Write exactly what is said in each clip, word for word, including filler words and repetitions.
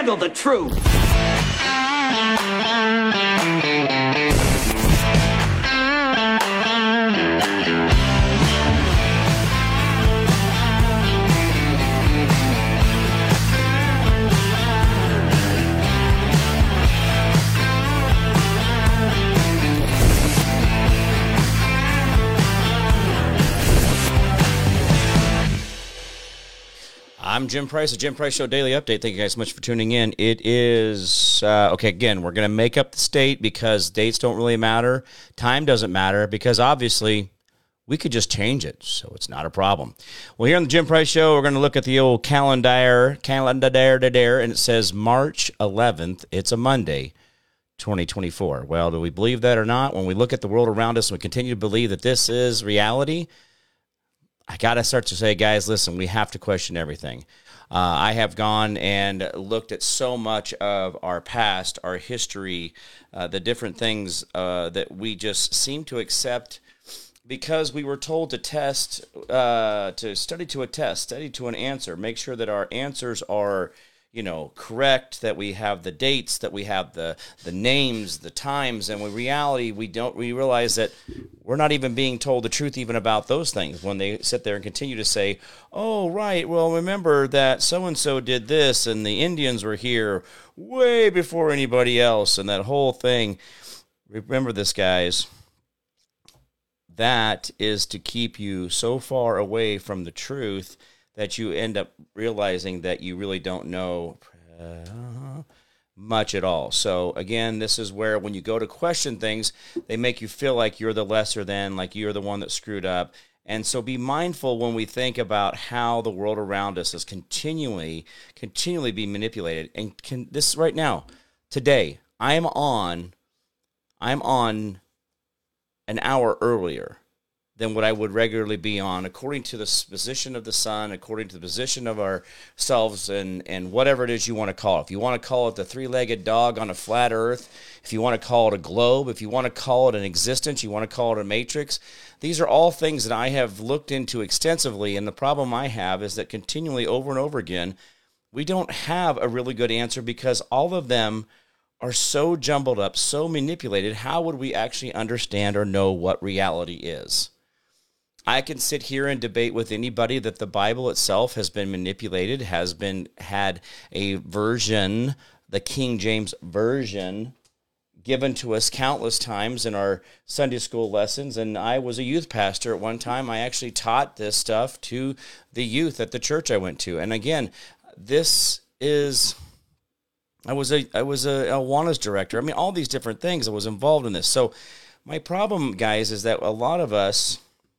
handle the truth. I'm Jim Price, the Jim Price Show Daily Update. Thank you guys so much for tuning in. It is, uh, okay, again, we're going to make up the state because dates don't really matter. Time doesn't matter because obviously we could just change it, so it's not a problem. Well, here on the Jim Price Show, we're going to look at the old calendar, calendar, there, and it says March eleventh. It's a Monday, twenty twenty-four. Well, do we believe that or not? When we look at the world around us and we continue to believe that this is reality, I got to start to say, guys, listen, we have to question everything. Uh, I have gone and looked at so much of our past, our history, uh, the different things uh, that we just seem to accept because we were told to test, uh, to study to a test, study to an answer, make sure that our answers are, you know, correct, that we have the dates, that we have the the names, the times, and in reality, we don't, we realize that we're not even being told the truth even about those things when they sit there and continue to say, oh, right, well, remember that so-and-so did this, and the Indians were here way before anybody else, and that whole thing. Remember this, guys. That is to keep you so far away from the truth that you end up realizing that you really don't know uh, much at all. So, again, this is where when you go to question things, they make you feel like you're the lesser than, like you're the one that screwed up. And so be mindful when we think about how the world around us is continually, continually being manipulated. And can, this right now, today, I'm on, I'm on an hour earlier than what I would regularly be on, according to the position of the sun, according to the position of ourselves, and, and whatever it is you want to call it. If you want to call it the three-legged dog on a flat earth, if you want to call it a globe, if you want to call it an existence, you want to call it a matrix, these are all things that I have looked into extensively, and the problem I have is that continually over and over again, we don't have a really good answer because all of them are so jumbled up, so manipulated. How would we actually understand or know what reality is? I can sit here and debate with anybody that the Bible itself has been manipulated, has been had a version, the King James Version, given to us countless times in our Sunday school lessons. And I was a youth pastor at one time. I actually taught this stuff to the youth at the church I went to. And again, this is, I was a I was a Awanas director. I mean, all these different things. I was involved in this. So my problem, guys, is that a lot of us,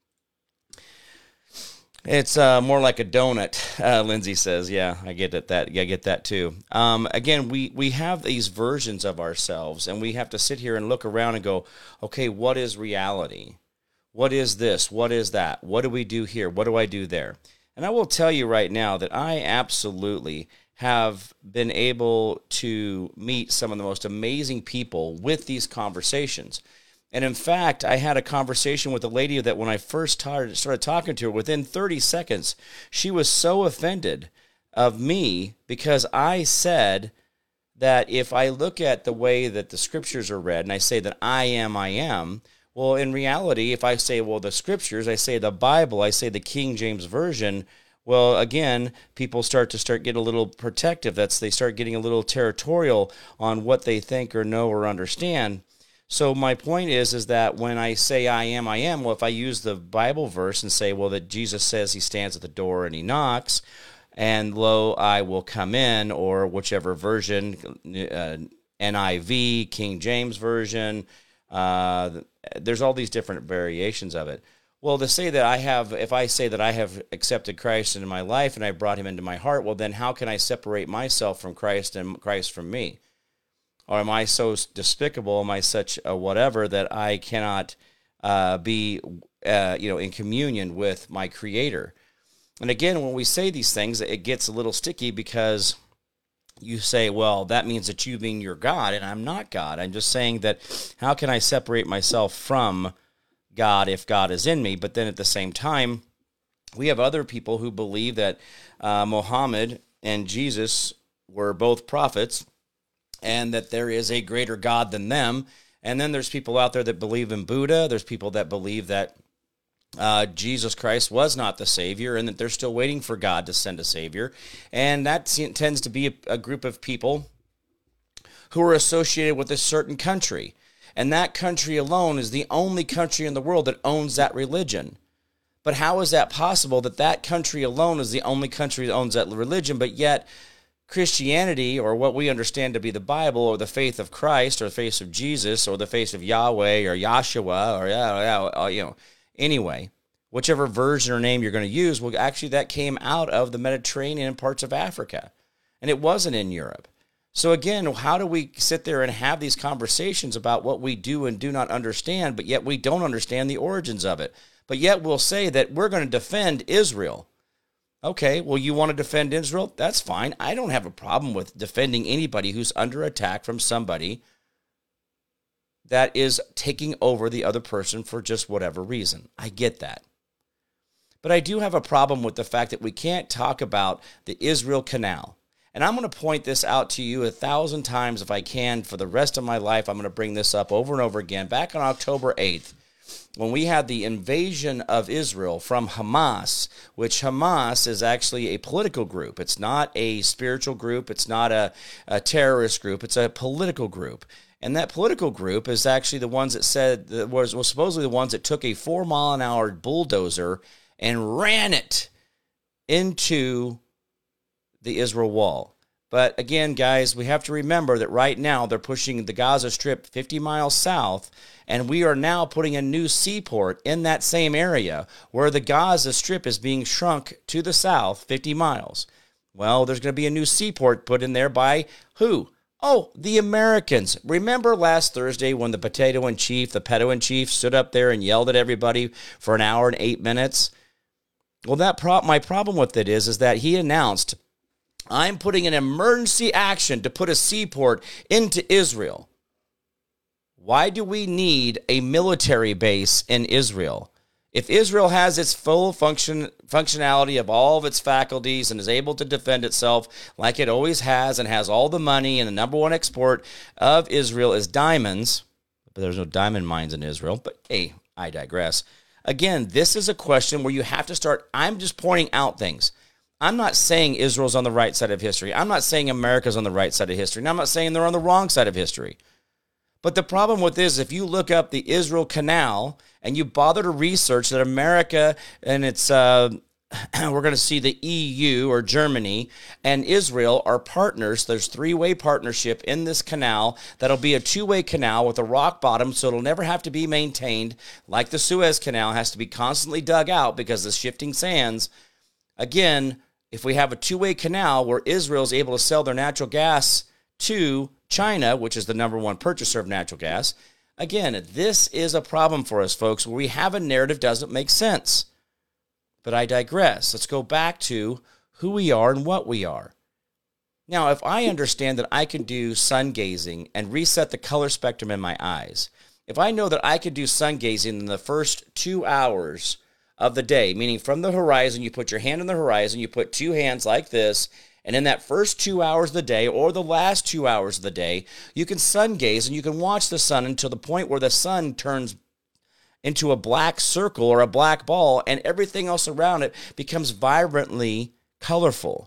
it's uh, more like a donut, uh, Lindsay says. Yeah, I get it, that. I get that too. Um, again, we, we have these versions of ourselves, and we have to sit here and look around and go, okay, what is reality? What is this? What is that? What do we do here? What do I do there? And I will tell you right now that I absolutely have been able to meet some of the most amazing people with these conversations. And in fact, I had a conversation with a lady that when I first started, started talking to her, within thirty seconds, she was so offended of me because I said that if I look at the way that the scriptures are read and I say that I am, I am, well, in reality, if I say, well, the scriptures, I say the Bible, I say the King James Version, well, again, people start to start get a little protective. That's they start getting a little territorial on what they think or know or understand. So my point is, is that when I say I am, I am, well, if I use the Bible verse and say, well, that Jesus says he stands at the door and he knocks, and lo, I will come in, or whichever version, uh, N I V, King James Version, uh, there's all these different variations of it. Well, to say that I have, if I say that I have accepted Christ into my life and I brought him into my heart, well, then how can I separate myself from Christ and Christ from me? Or am I so despicable, am I such a whatever, that I cannot uh, be, uh, you know, in communion with my Creator? And again, when we say these things, it gets a little sticky because you say, well, that means that you mean you're God, and I'm not God. I'm just saying that how can I separate myself from God if God is in me? But then at the same time, we have other people who believe that uh, Muhammad and Jesus were both prophets and that there is a greater God than them. And then there's people out there that believe in Buddha. There's people that believe that uh, Jesus Christ was not the Savior and that they're still waiting for God to send a Savior. And that tends to be a, a group of people who are associated with a certain country. And that country alone is the only country in the world that owns that religion. But how is that possible that that country alone is the only country that owns that religion, but yet Christianity, or what we understand to be the Bible, or the faith of Christ, or the faith of Jesus, or the faith of Yahweh, or Yahshua, or yeah, yeah, you know, anyway, whichever version or name you're going to use, well, actually that came out of the Mediterranean and parts of Africa, and it wasn't in Europe. So again, how do we sit there and have these conversations about what we do and do not understand, but yet we don't understand the origins of it? But yet we'll say that we're going to defend Israel. Okay, well, you want to defend Israel? That's fine. I don't have a problem with defending anybody who's under attack from somebody that is taking over the other person for just whatever reason. I get that. But I do have a problem with the fact that we can't talk about the Israel Canal. And I'm going to point this out to you a thousand times if I can for the rest of my life. I'm going to bring this up over and over again. Back on October eighth, when we had the invasion of Israel from Hamas, which Hamas is actually a political group. It's not a spiritual group. It's not a, a terrorist group. It's a political group. And that political group is actually the ones that said, that was, was supposedly the ones that took a four mile an hour bulldozer and ran it into the Israel wall. But again, guys, we have to remember that right now they're pushing the Gaza Strip fifty miles south, and we are now putting a new seaport in that same area where the Gaza Strip is being shrunk to the south fifty miles. Well, there's going to be a new seaport put in there by who? Oh, the Americans. Remember last Thursday when the potato in chief, the pedo in chief, stood up there and yelled at everybody for an hour and eight minutes? Well, that pro- my problem with it is, is that he announced, I'm putting an emergency action to put a seaport into Israel. Why do we need a military base in Israel? If Israel has its full function functionality of all of its faculties and is able to defend itself like it always has and has all the money, and the number one export of Israel is diamonds, but there's no diamond mines in Israel, but hey, I digress. Again, this is a question where you have to start, I'm just pointing out things. I'm not saying Israel's on the right side of history. I'm not saying America's on the right side of history. And I'm not saying they're on the wrong side of history. But the problem with this, if you look up the Israel Canal and you bother to research that America and it's, uh, we're going to see the E U or Germany and Israel are partners. There's three-way partnership in this canal that'll be a two-way canal with a rock bottom, so it'll never have to be maintained like the Suez Canal has to be constantly dug out because of the shifting sands. Again, if we have a two-way canal where Israel is able to sell their natural gas to China, which is the number one purchaser of natural gas, again, this is a problem for us, folks, where we have a narrative doesn't make sense. But I digress. Let's go back to who we are and what we are. Now, if I understand that I can do sun gazing and reset the color spectrum in my eyes, if I know that I can do sun gazing in the first two hours of the day, meaning from the horizon, you put your hand on the horizon, you put two hands like this, and in that first two hours of the day or the last two hours of the day, you can sun gaze and you can watch the sun until the point where the sun turns into a black circle or a black ball and everything else around it becomes vibrantly colorful.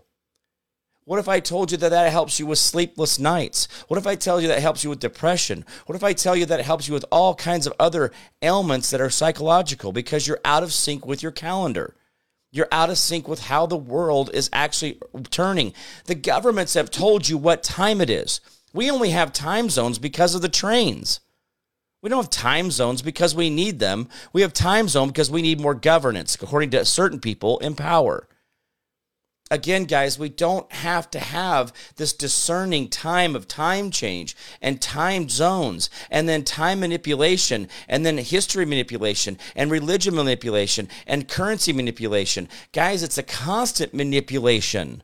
What if I told you that that helps you with sleepless nights? What if I tell you that helps you with depression? What if I tell you that it helps you with all kinds of other ailments that are psychological because you're out of sync with your calendar? You're out of sync with how the world is actually turning. The governments have told you what time it is. We only have time zones because of the trains. We don't have time zones because we need them. We have time zone because we need more governance, according to certain people in power. Again, guys, we don't have to have this discerning time of time change and time zones and then time manipulation and then history manipulation and religion manipulation and currency manipulation. Guys, it's a constant manipulation.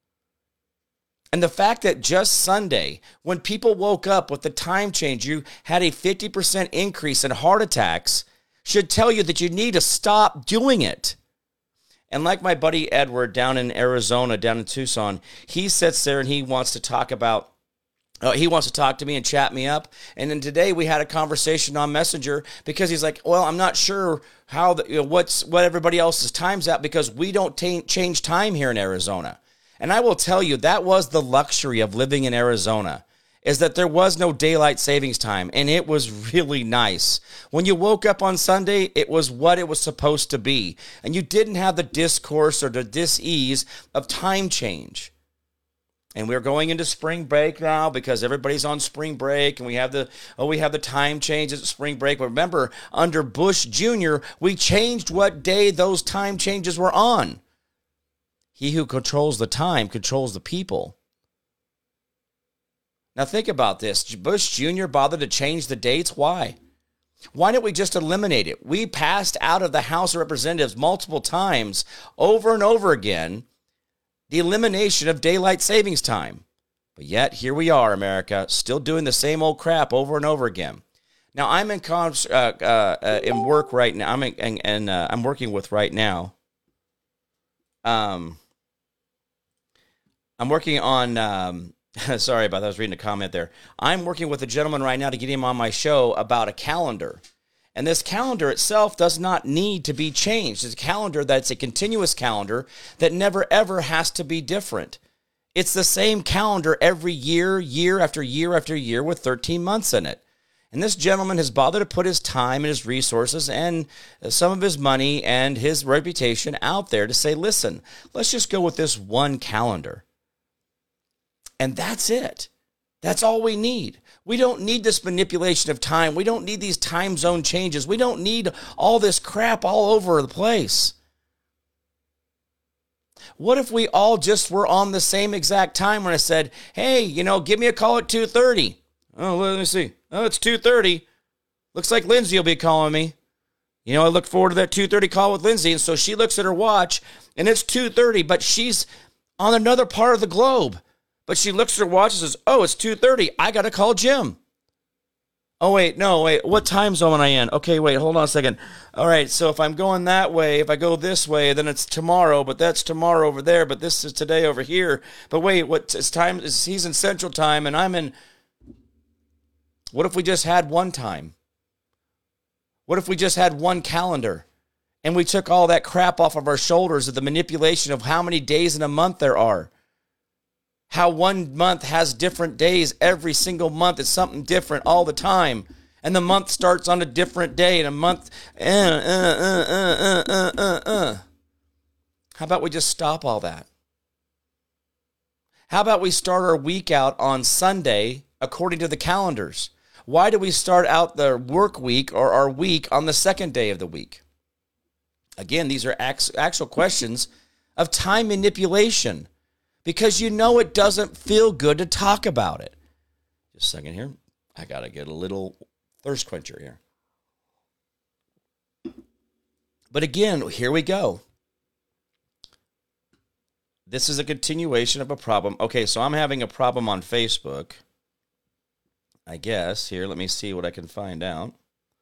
And the fact that just Sunday, when people woke up with the time change, you had a fifty percent increase in heart attacks, should tell you that you need to stop doing it. And like my buddy Edward down in Arizona, down in Tucson, he sits there and he wants to talk about, uh, he wants to talk to me and chat me up. And then today we had a conversation on Messenger because he's like, well, I'm not sure how, the, you know, what's what everybody else's time's at because we don't t- change time here in Arizona. And I will tell you, that was the luxury of living in Arizona, is that there was no daylight savings time, and it was really nice. When you woke up on Sunday, it was what it was supposed to be, and you didn't have the discourse or the dis-ease of time change. And we're going into spring break now because everybody's on spring break, and we have the oh we have the time changes at spring break. But remember, under Bush Junior, we changed what day those time changes were on. He who controls the time controls the people. Now think about this. Bush Junior bothered to change the dates. Why? Why didn't we just eliminate it? We passed out of the House of Representatives multiple times, over and over again, the elimination of daylight savings time. But yet, here we are, America, still doing the same old crap over and over again. Now, I'm in uh, uh, uh, in work right now. I'm in, and, and uh, I'm working with right now. Um, I'm working on. Um, sorry about that. I was reading a comment there. I'm working with a gentleman right now to get him on my show about a calendar. And this calendar itself does not need to be changed. It's a calendar that's a continuous calendar that never, ever has to be different. It's the same calendar every year, year after year after year with thirteen months in it. And this gentleman has bothered to put his time and his resources and some of his money and his reputation out there to say, listen, let's just go with this one calendar. And that's it. That's all we need. We don't need this manipulation of time. We don't need these time zone changes. We don't need all this crap all over the place. What if we all just were on the same exact time when I said, hey, you know, give me a call at two thirty. Oh, let me see. Oh, it's two thirty. Looks like Lindsay will be calling me. You know, I look forward to that two thirty call with Lindsay. And so she looks at her watch, and it's two thirty, but she's on another part of the globe. But she looks at her watch and says, oh, it's two thirty. I got to call Jim. Oh, wait, no, wait. What time zone am I in? Okay, wait, hold on a second. All right, so if I'm going that way, if I go this way, then it's tomorrow, but that's tomorrow over there, but this is today over here. But wait, what is time? Is he's in Central Time, and I'm in... What if we just had one time? What if we just had one calendar, and we took all that crap off of our shoulders of the manipulation of how many days in a month there are? How one month has different days. Every single month is something different all the time. And the month starts on a different day. And a month, uh, uh, uh, uh, uh, uh, uh. How about we just stop all that? How about we start our week out on Sunday according to the calendars? Why do we start out the work week or our week on the second day of the week? Again, these are actual questions of time manipulation. Because you know it doesn't feel good to talk about it. Just a second here. I got to get a little thirst quencher here. But again, here we go. This is a continuation of a problem. Okay, so I'm having a problem on Facebook. I guess. Here, let me see what I can find out.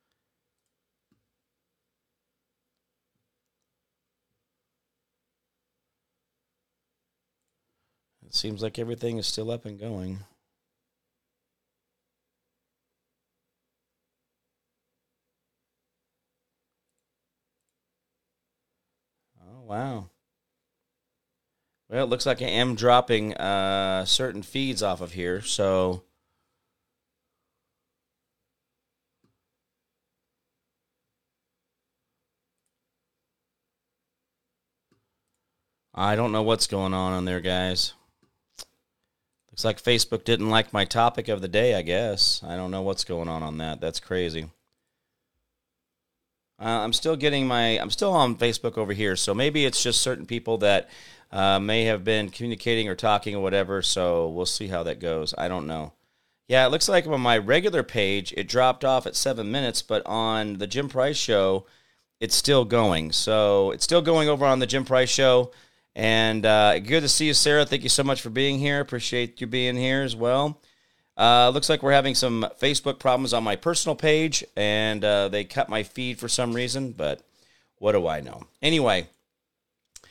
It seems like everything is still up and going. Oh, wow. Well, it looks like I am dropping uh, certain feeds off of here, so... I don't know what's going on on there, guys. Looks like Facebook didn't like my topic of the day, I guess. I don't know what's going on on that. That's crazy. Uh, I'm still getting my, I'm still on Facebook over here, so maybe it's just certain people that uh, may have been communicating or talking or whatever, so we'll see how that goes. I don't know. Yeah, it looks like on my regular page, it dropped off at seven minutes, but on the Jim Price Show, it's still going. So it's still going over on the Jim Price Show. And uh, good to see you, Sarah. Thank you so much for being here. Appreciate you being here as well. Uh, looks like we're having some Facebook problems on my personal page, and uh, they cut my feed for some reason, but what do I know? Anyway,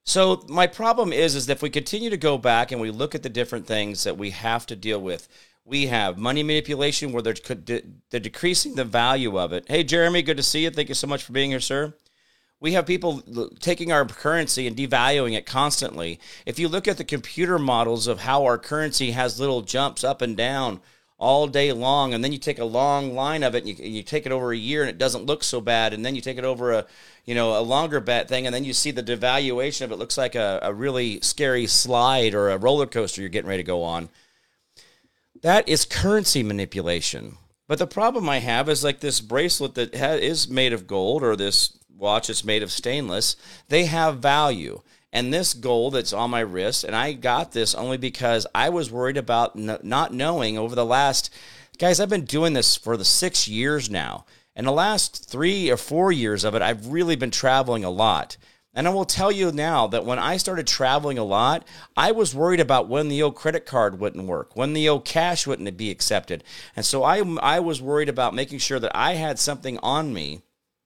So my problem is, is that if we continue to go back and we look at the different things that we have to deal with, we have money manipulation where they're, they're decreasing the value of it. Hey, Jeremy, good to see you. Thank you so much for being here, sir. We have people taking our currency and devaluing it constantly. If you look at the computer models of how our currency has little jumps up and down all day long, and then you take a long line of it, and you, you take it over a year, and it doesn't look so bad, and then you take it over a, you know, a longer bet thing, and then you see the devaluation of it looks like a, a really scary slide or a roller coaster you're getting ready to go on. That is currency manipulation. But the problem I have is like this bracelet that ha- is made of gold, or this watch that's made of stainless. They have value. And this gold that's on my wrist, and I got this only because I was worried about n- not knowing over the last, guys, I've been doing this for the six years now. And the last three or four years of it, I've really been traveling a lot. And I will tell you now that when I started traveling a lot, I was worried about when the old credit card wouldn't work, when the old cash wouldn't be accepted. And so I, I was worried about making sure that I had something on me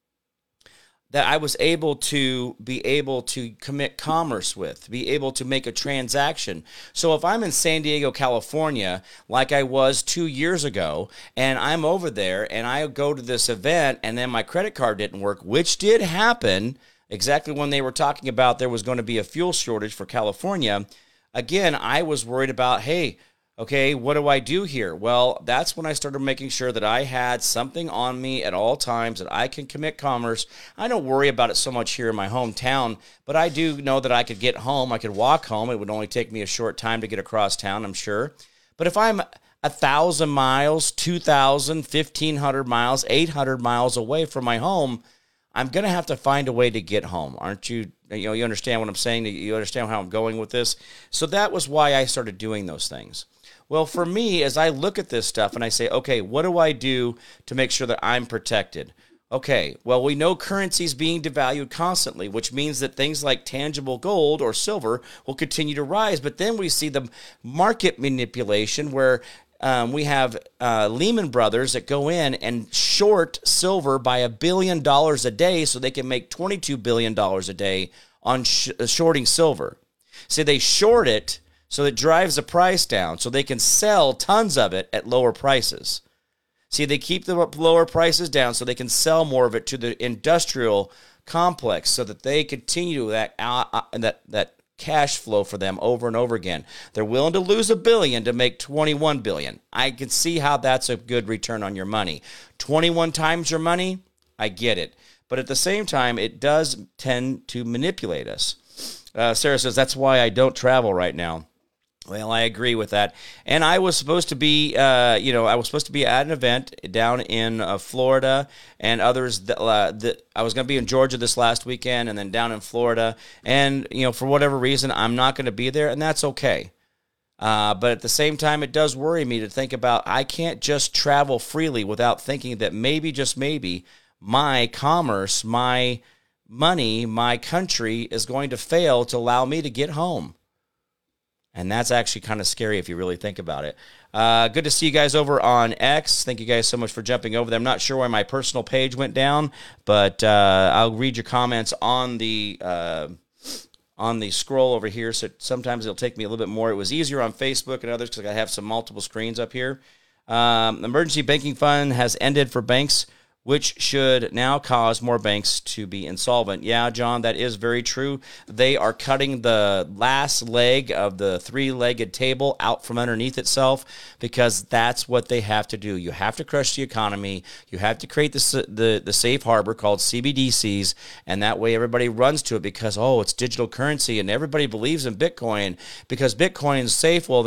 that I was able to be able to commit commerce with, be able to make a transaction. So if I'm in San Diego, California, like I was two years ago, and I'm over there and I go to this event and then my credit card didn't work, which did happen exactly when they were talking about there was going to be a fuel shortage for California, again, I was worried about, hey, okay, what do I do here? Well, that's when I started making sure that I had something on me at all times that I can commit commerce. I don't worry about it so much here in my hometown, but I do know that I could get home. I could walk home. It would only take me a short time to get across town, I'm sure. But if I'm a thousand miles, two thousand, fifteen hundred miles, eight hundred miles away from my home, I'm going to have to find a way to get home. Aren't you? You know, you understand what I'm saying? You understand how I'm going with this? So that was why I started doing those things. Well, for me, as I look at this stuff and I say, okay, what do I do to make sure that I'm protected? Okay, well, we know currency is being devalued constantly, which means that things like tangible gold or silver will continue to rise. But then we see the market manipulation where um, we have uh, Lehman Brothers that go in and short silver by a billion dollars a day so they can make twenty-two billion dollars a day on sh- shorting silver. So they short it so it drives the price down so they can sell tons of it at lower prices. See, they keep the lower prices down so they can sell more of it to the industrial complex so that they continue that uh, that that cash flow for them over and over again. They're willing to lose a billion to make twenty-one billion. I can see how that's a good return on your money. twenty-one times your money, I get it. But at the same time, it does tend to manipulate us. Uh, Sarah says, that's why I don't travel right now. Well, I agree with that. And I was supposed to be, uh, you know, I was supposed to be at an event down in uh, Florida and others. That, uh, that I was going to be in Georgia this last weekend and then down in Florida. And, you know, for whatever reason, I'm not going to be there, and that's okay. Uh, but at the same time, it does worry me to think about I can't just travel freely without thinking that maybe, just maybe, my commerce, my money, my country is going to fail to allow me to get home. And that's actually kind of scary if you really think about it. Uh, good to see you guys over on X. Thank you guys so much for jumping over there. I'm not sure why my personal page went down, but uh, I'll read your comments on the uh, on the scroll over here. So sometimes it'll take me a little bit more. It was easier on Facebook and others because I have some multiple screens up here. Um, emergency banking fund has ended for banks, which should now cause more banks to be insolvent. Yeah, John, that is very true. They are cutting the last leg of the three-legged table out from underneath itself because that's what they have to do. You have to crush the economy. You have to create the, the, the safe harbor called C B D Cs, and that way everybody runs to it because, oh, it's digital currency, and everybody believes in Bitcoin because Bitcoin is safe. Well,